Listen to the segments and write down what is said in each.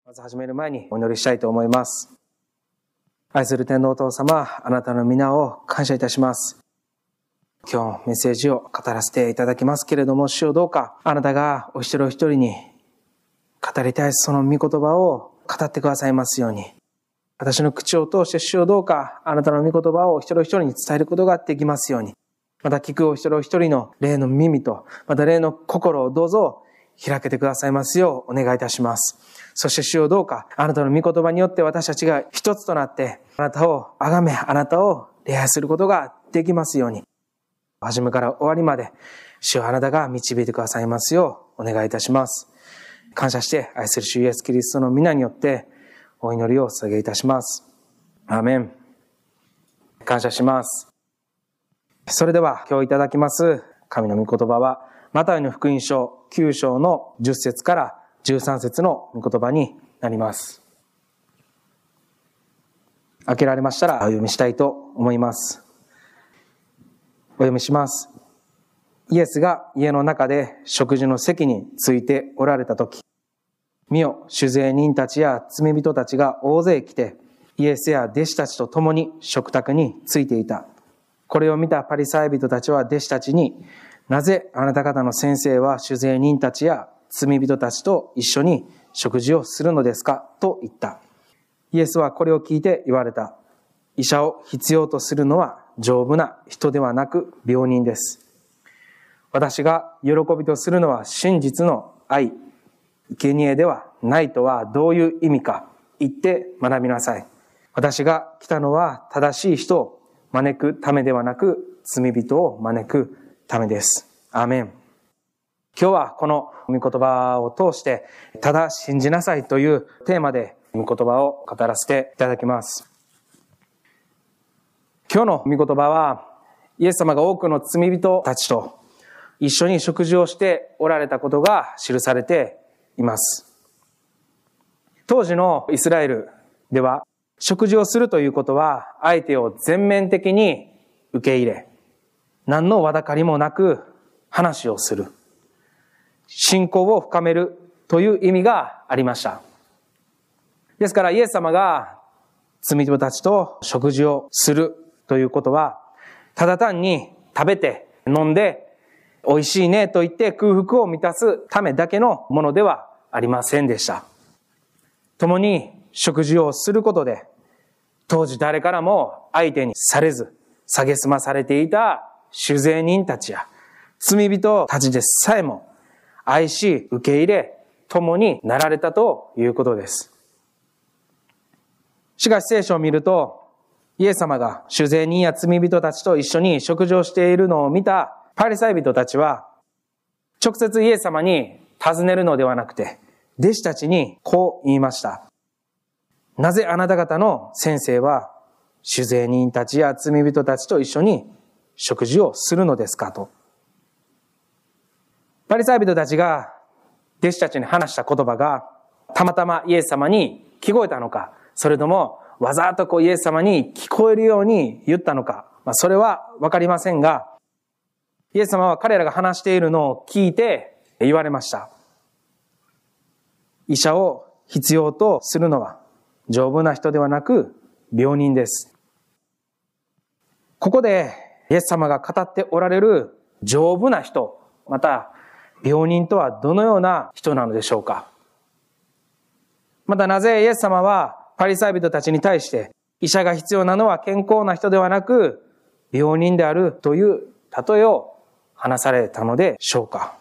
まず始める前にお祈りしたいと思います。愛する天皇お父様、あなたの皆を感謝いたします。今日メッセージを語らせていただきますけれども、主よどうかあなたがお一人お一人に語りたいその御言葉を語ってくださいますように、私の口を通して主よどうかあなたの御言葉を一人お一人に伝えることができますように、また聞くお一人お一人の霊の耳とまた霊の心をどうぞ開けてくださいますようお願いいたします。そして主よどうかあなたの御言葉によって私たちが一つとなってあなたを崇め、あなたを礼拝することができますように、初めから終わりまで主よあなたが導いてくださいますようお願いいたします。感謝して愛する主イエスキリストの皆によってお祈りを捧げいたします。アーメン。感謝します。それでは今日いただきます神の御言葉はマタイの福音書9章の10節から13節の御言葉になります。開けられましたらお読みしたいと思います。お読みします。イエスが家の中で食事の席についておられたとき、見よ、酒税人たちや罪人たちが大勢来て、イエスや弟子たちと共に食卓についていた。これを見たパリサイ人たちは弟子たちに、なぜあなた方の先生は酒税人たちや罪人たちと一緒に食事をするのですかと言った。イエスはこれを聞いて言われた。医者を必要とするのは丈夫な人ではなく病人です。私が喜びとするのは真実の愛、生贄ではないとはどういう意味か言って学びなさい。私が来たのは正しい人を招くためではなく罪人を招くためです。アーメン。今日はこの御言葉を通してただ信じなさいというテーマで御言葉を語らせていただきます。今日の御言葉はイエス様が多くの罪人たちと一緒に食事をしておられたことが記されています。当時のイスラエルでは食事をするということは相手を全面的に受け入れ、何のわだかりもなく話をする。信仰を深めるという意味がありました。ですからイエス様が罪人たちと食事をするということは、ただ単に食べて飲んで美味しいねと言って空腹を満たすためだけのものではありませんでした。共に食事をすることで、当時誰からも相手にされず、蔑まされていた酒税人たちや罪人たちでさえも愛し受け入れ共になられたということです。しかし聖書を見ると、イエス様が酒税人や罪人たちと一緒に食事をしているのを見たパリサイ人たちは、直接イエス様に尋ねるのではなくて、弟子たちにこう言いました。なぜあなた方の先生は酒税人たちや罪人たちと一緒に食事をするのですかと。パリサイ人たちが弟子たちに話した言葉がたまたまイエス様に聞こえたのか、それともわざとイエス様に聞こえるように言ったのか、それはわかりませんが、イエス様は彼らが話しているのを聞いて言われました。医者を必要とするのは丈夫な人ではなく病人です。ここでイエス様が語っておられる丈夫な人、また病人とはどのような人なのでしょうか。またなぜイエス様はパリサイ人たちに対して医者が必要なのは健康な人ではなく病人であるという例えを話されたのでしょうか。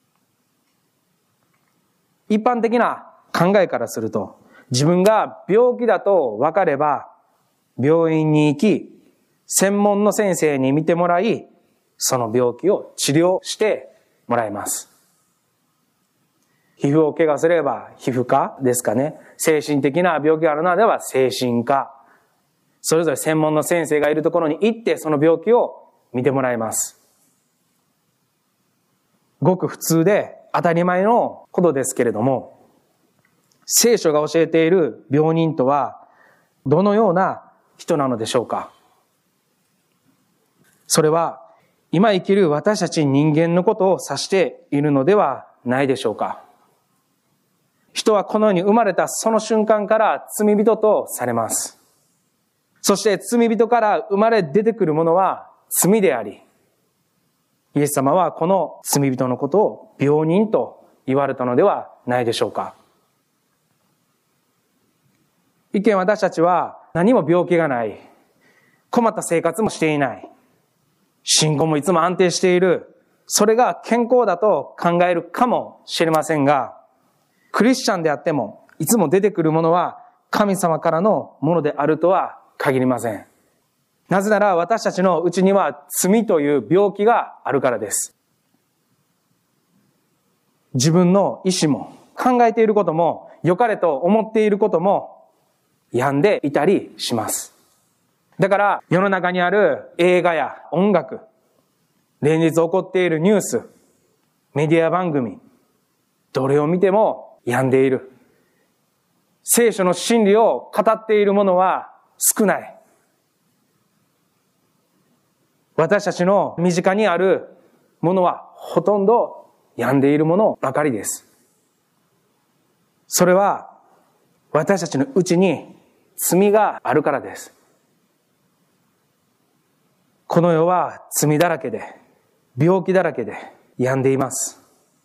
一般的な考えからすると、自分が病気だと分かれば病院に行き専門の先生に診てもらい、その病気を治療してもらいます。皮膚を怪我すれば皮膚科ですかね。精神的な病気があるのでは精神科。それぞれ専門の先生がいるところに行ってその病気を見てもらいます。ごく普通で当たり前のことですけれども、聖書が教えている病人とはどのような人なのでしょうか。それは今生きる私たち人間のことを指しているのではないでしょうか。 人はこの世に生まれたその瞬間から罪人とされます。そして罪人から生まれ出てくるものは罪であり、イエス様はこの罪人のことを病人と言われたのではないでしょうか。一見私たちは何も病気がない、困った生活もしていない、信仰もいつも安定している、それが健康だと考えるかもしれませんが、クリスチャンであってもいつも出てくるものは神様からのものであるとは限りません。なぜなら私たちのうちには罪という病気があるからです。自分の意思も考えていることも良かれと思っていることも病んでいたりします。だから世の中にある映画や音楽、連日起こっているニュース、メディア番組、どれを見ても病んでいる。聖書の真理を語っているものは少ない。私たちの身近にあるものはほとんど病んでいるものばかりです。それは私たちのうちに罪があるからです。この世は罪だらけで、病気だらけで病んでいます。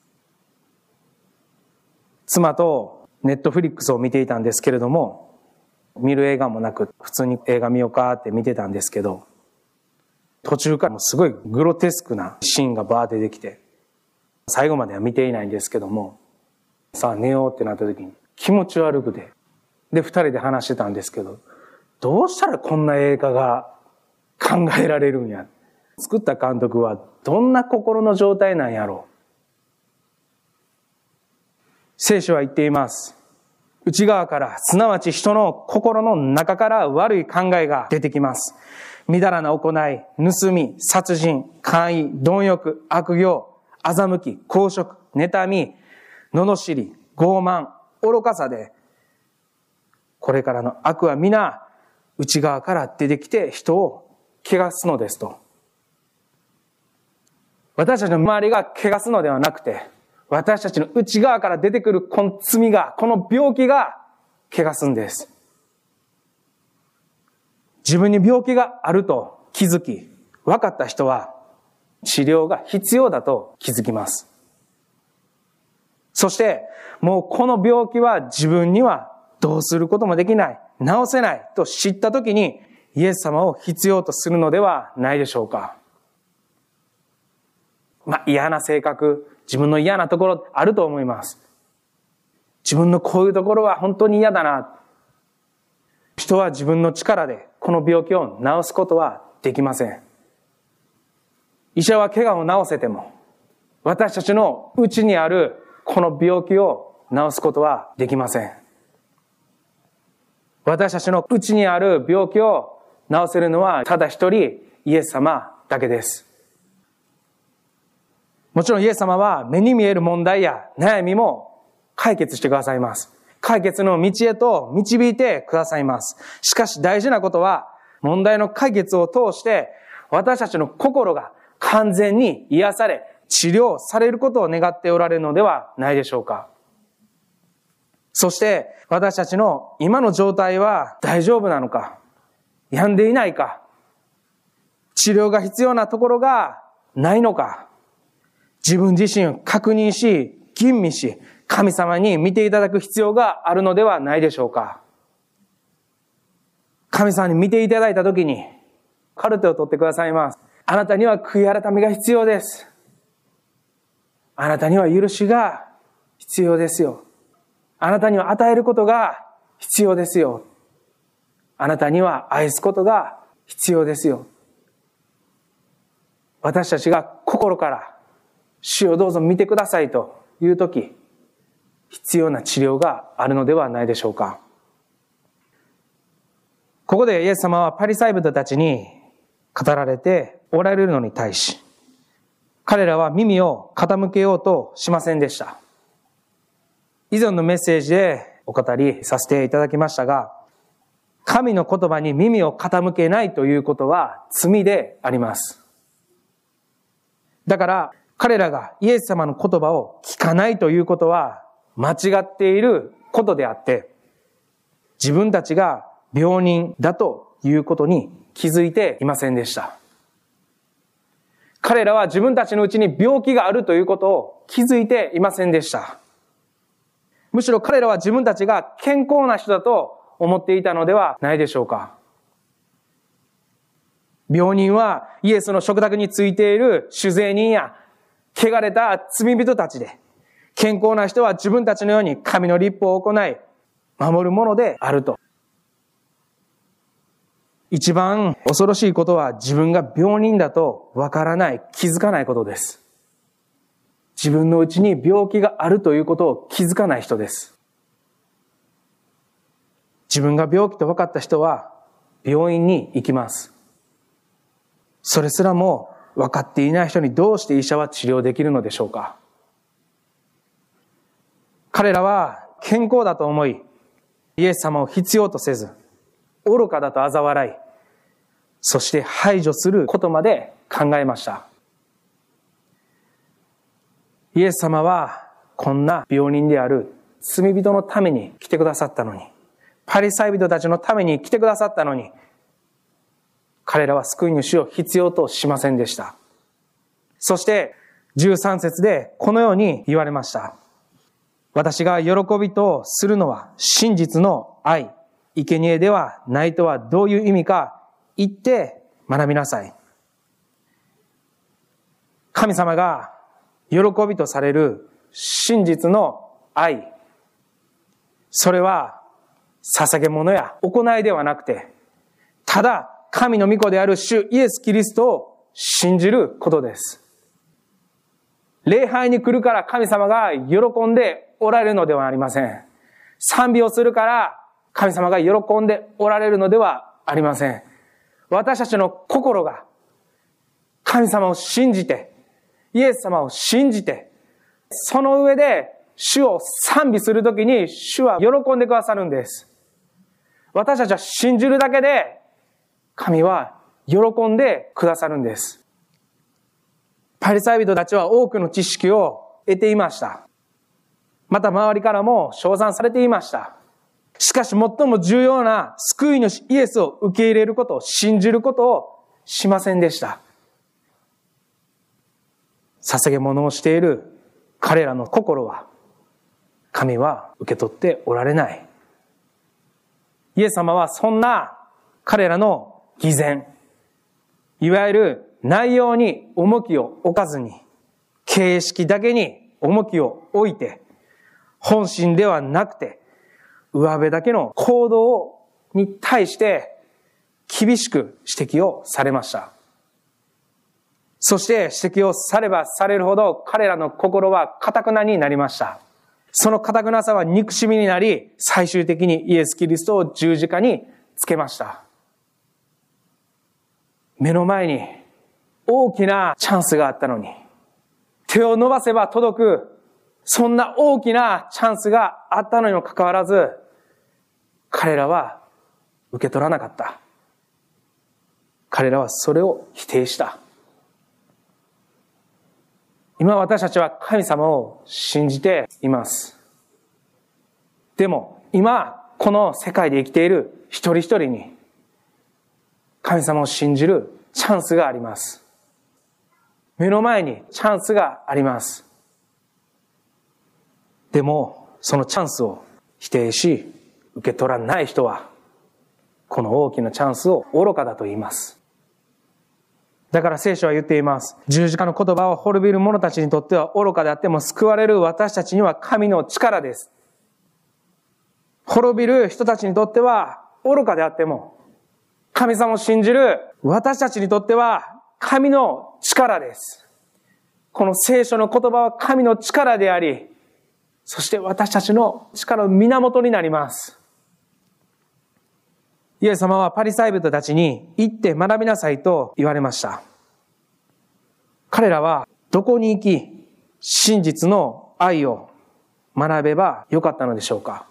妻とネットフリックスを見ていたんですけれども、見る映画もなく普通に映画見ようかって見てたんですけど、途中からもすごいグロテスクなシーンがバーって出てきて、最後までは見ていないんですけども、さあ寝ようってなった時に気持ち悪くて、で二人で話してたんですけど、どうしたらこんな映画が考えられるんや。作った監督はどんな心の状態なんやろう。聖書は言っています。内側から、すなわち人の心の中から悪い考えが出てきます。みだらな行い、盗み、殺人、姦淫、貪欲、悪行、欺き、公職、妬み、罵り、傲慢、愚かさで、これからの悪は皆内側から出てきて人を汚すのですと。私たちの周りが汚すのではなくて、私たちの内側から出てくるこの罪が、この病気が汚すんです。自分に病気があると気づき、分かった人は治療が必要だと気づきます。そして、もうこの病気は自分にはどうすることもできない、治せないと知ったときに、イエス様を必要とするのではないでしょうか。嫌な性格、自分の嫌なところあると思います。自分のこういうところは本当に嫌だな。人は自分の力でこの病気を治すことはできません。医者は怪我を治せても、私たちの内にあるこの病気を治すことはできません。私たちの内にある病気を治せるのはただ一人イエス様だけです。もちろんイエス様は目に見える問題や悩みも解決してくださいます。解決の道へと導いてくださいます。しかし大事なことは、問題の解決を通して私たちの心が完全に癒され、治療されることを願っておられるのではないでしょうか。そして私たちの今の状態は大丈夫なのか、病んでいないか、治療が必要なところがないのか、自分自身を確認し、吟味し、神様に見ていただく必要があるのではないでしょうか。神様に見ていただいたときに、カルテを取ってくださいます。あなたには悔い改めが必要です。あなたには許しが必要ですよ。あなたには与えることが必要ですよ。あなたには愛すことが必要ですよ。私たちが心から主をどうぞ見てくださいというとき、必要な治療があるのではないでしょうか。ここでイエス様はパリサイ人たちに語られておられるのに対し、彼らは耳を傾けようとしませんでした。以前のメッセージでお語りさせていただきましたが、神の言葉に耳を傾けないということは罪であります。だから彼らがイエス様の言葉を聞かないということは間違っていることであって、自分たちが病人だということに気づいていませんでした。彼らは自分たちのうちに病気があるということを気づいていませんでした。むしろ彼らは自分たちが健康な人だと思っていたのではないでしょうか。病人はイエスの食卓についている酒税人や汚れた罪人たちで、健康な人は自分たちのように神の律法を行い、守るものであると。一番恐ろしいことは自分が病人だとわからない、気づかないことです。自分のうちに病気があるということを気づかない人です。自分が病気と分かった人は病院に行きます。それすらも分かっていない人にどうして医者は治療できるのでしょうか。彼らは健康だと思い、イエス様を必要とせず、愚かだと嘲笑い、そして排除することまで考えました。イエス様はこんな病人である罪人のために来てくださったのに、パリサイ人たちのために来てくださったのに、彼らは救い主を必要としませんでした。そして13節でこのように言われました。私が喜びとするのは真実の愛、生贄ではないとはどういう意味か言って学びなさい。神様が喜びとされる真実の愛、それは捧げ物や行いではなくて、ただ神の御子である主イエス・キリストを信じることです。礼拝に来るから神様が喜んでおられるのではありません。賛美をするから神様が喜んでおられるのではありません。私たちの心が神様を信じて、イエス様を信じて、その上で主を賛美するときに主は喜んでくださるんです。私たちは信じるだけで神は喜んでくださるんです。パリサイ人たちは多くの知識を得ていました。また周りからも称賛されていました。しかし最も重要な救い主イエスを受け入れることを、信じることをしませんでした。捧げ物をしている彼らの心は、神は受け取っておられない。イエス様はそんな彼らの偽善、いわゆる内容に重きを置かずに、形式だけに重きを置いて、本心ではなくて、上辺だけの行動に対して厳しく指摘をされました。そして指摘をさればされるほど彼らの心は堅なになりました。その堅なさは憎しみになり、最終的にイエス・キリストを十字架につけました。目の前に大きなチャンスがあったのに、手を伸ばせば届く、そんな大きなチャンスがあったのにもかかわらず、彼らは受け取らなかった。彼らはそれを否定した。今私たちは神様を信じています。でも今この世界で生きている一人一人に神様を信じるチャンスがあります。目の前にチャンスがあります。でもそのチャンスを否定し受け取らない人はこの大きなチャンスを愚かだと言います。だから聖書は言っています。十字架の言葉を滅びる者たちにとっては愚かであっても、救われる私たちには神の力です。滅びる人たちにとっては愚かであっても、神様を信じる私たちにとっては神の力です。この聖書の言葉は神の力であり、そして私たちの力の源になります。イエス様はパリサイ人たちに行って学びなさいと言われました。彼らはどこに行き真実の愛を学べばよかったのでしょうか。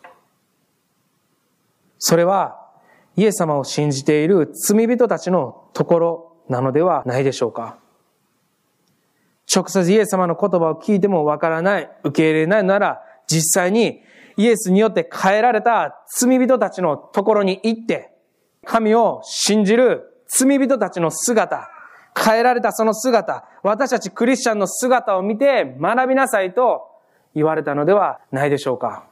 それはイエス様を信じている罪人たちのところなのではないでしょうか。直接イエス様の言葉を聞いてもわからない、受け入れないなら、 実際にイエスによって変えられた罪人たちのところに行って、神を信じる罪人たちの姿、変えられたその姿、私たちクリスチャンの姿を見て学びなさいと言われたのではないでしょうか。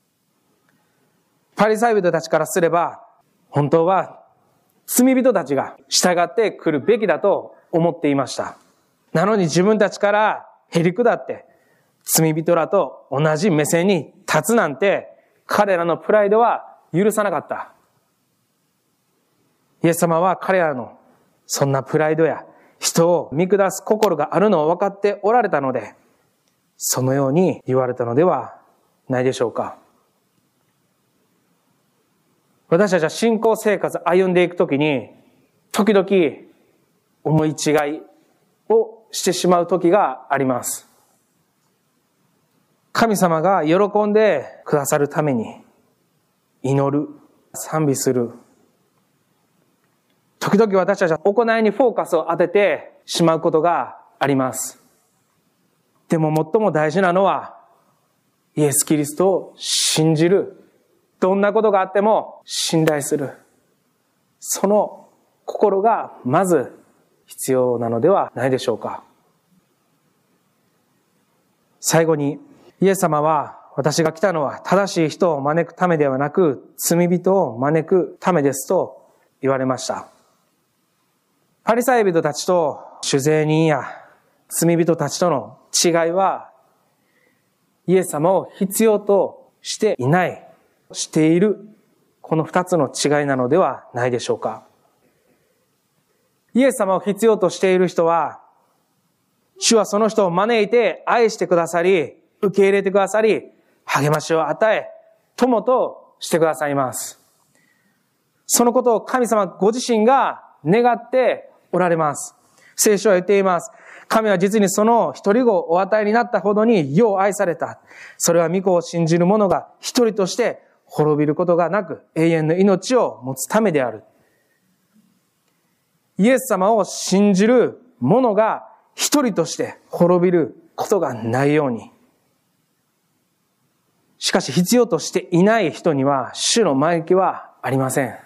パリサイ人たちからすれば、本当は罪人たちが従ってくるべきだと思っていました。なのに自分たちからへり下って罪人らと同じ目線に立つなんて、彼らのプライドは許さなかった。イエス様は彼らのそんなプライドや人を見下す心があるのを分かっておられたので、そのように言われたのではないでしょうか。私たちは信仰生活を歩んでいくときに、時々思い違いをしてしまう時があります。神様が喜んでくださるために祈る、賛美する。時々私たちは行いにフォーカスを当ててしまうことがあります。でも最も大事なのは、イエス・キリストを信じる。どんなことがあっても信頼する。その心がまず必要なのではないでしょうか。最後に、イエス様は、私が来たのは正しい人を招くためではなく、罪人を招くためですと言われました。パリサイ人たちと主税人や罪人たちとの違いは、イエス様を必要としていない、している、この二つの違いなのではないでしょうか。イエス様を必要としている人は、主はその人を招いて愛してくださり、受け入れてくださり、励ましを与え、友としてくださいます。そのことを神様ご自身が願っておられます。聖書は言っています。神は実にその一人子をお与えになったほどによう愛された。それは御子を信じる者が一人として滅びることがなく永遠の命を持つためである。イエス様を信じる者が一人として滅びることがないように。しかし必要としていない人には主の招きはありません。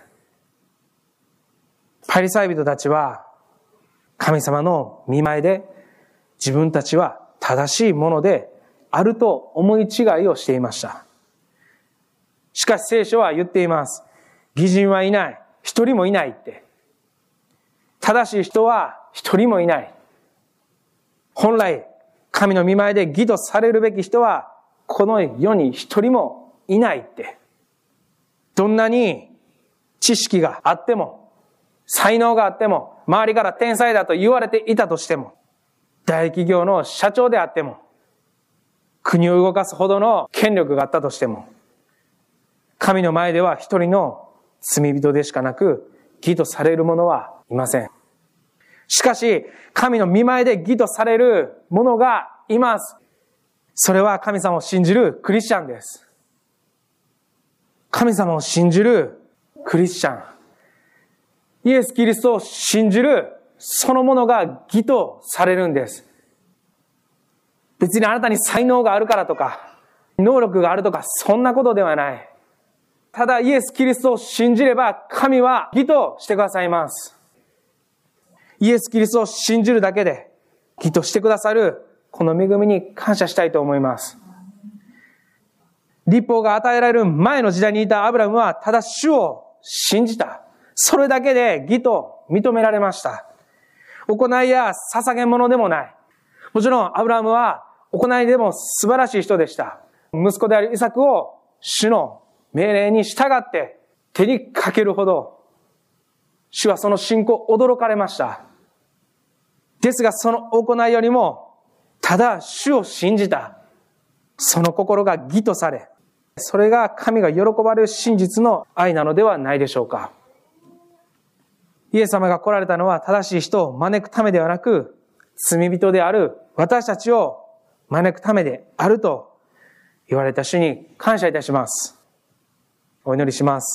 パリサイ人たちは神様の御前で自分たちは正しいものであると思い違いをしていました。しかし聖書は言っています。義人はいない。一人もいないって。正しい人は一人もいない。本来、神の御前で義とされるべき人は、この世に一人もいないって。どんなに知識があっても、才能があっても、周りから天才だと言われていたとしても、大企業の社長であっても、国を動かすほどの権力があったとしても、神の前では一人の罪人でしかなく、義とされる者はいません。しかし、神の御前で義とされる者がいます。それは神様を信じるクリスチャンです。神様を信じるクリスチャン。イエス・キリストを信じるそのものが義とされるんです。別にあなたに才能があるからとか、能力があるとか、そんなことではない。ただイエス・キリストを信じれば、神は義としてくださいます。イエス・キリストを信じるだけで義としてくださるこの恵みに感謝したいと思います。律法が与えられる前の時代にいたアブラムはただ主を信じた。それだけで義と認められました。行いや捧げ物でもない。もちろんアブラムは行いでも素晴らしい人でした。息子であるイサクを主の命令に従って手にかけるほど、主はその信仰驚かれました。ですがその行いよりも、ただ主を信じた。その心が義とされ、それが神が喜ばれる真実の愛なのではないでしょうか。イエス様が来られたのは正しい人を招くためではなく、罪人である私たちを招くためであると言われた主に感謝いたします。お祈りします。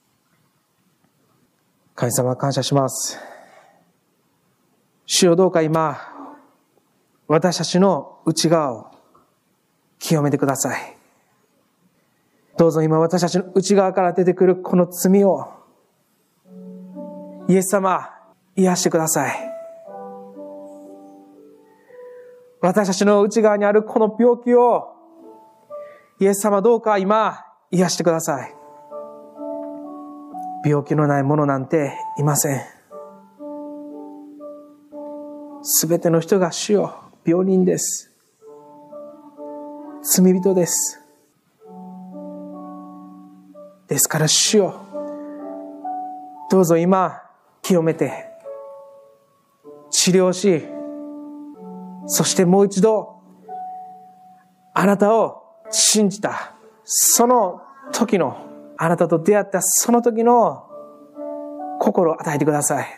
神様感謝します。主よどうか今、私たちの内側を清めてください。 どうぞ今私たちの内側から出てくるこの罪を、イエス様、癒してください。私たちの内側にあるこの病気を、イエス様どうか今、癒してください。病気のない者なんていません。すべての人が主よ、病人です。罪人です。ですから主よ、どうぞ今、清めて、治療し、そしてもう一度、あなたを信じた、その時の、あなたと出会ったその時の心を与えてください。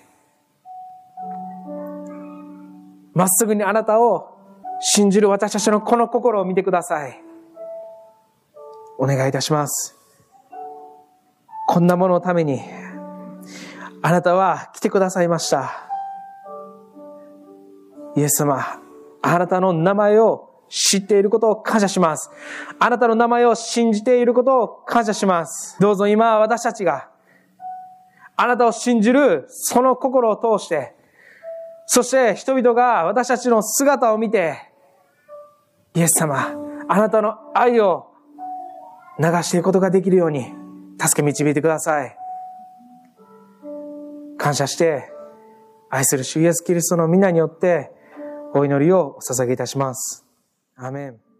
まっすぐにあなたを信じる私たちのこの心を見てください。お願いいたします。こんなもののためにあなたは来てくださいました。イエス様、あなたの名前を知っていることを感謝します。あなたの名前を信じていることを感謝します。どうぞ今私たちがあなたを信じるその心を通して、そして人々が私たちの姿を見て、イエス様、あなたの愛を流していくことができるように助け導いてください。感謝して愛する主イエスキリストの皆によってお祈りをお捧げいたします。アーメン。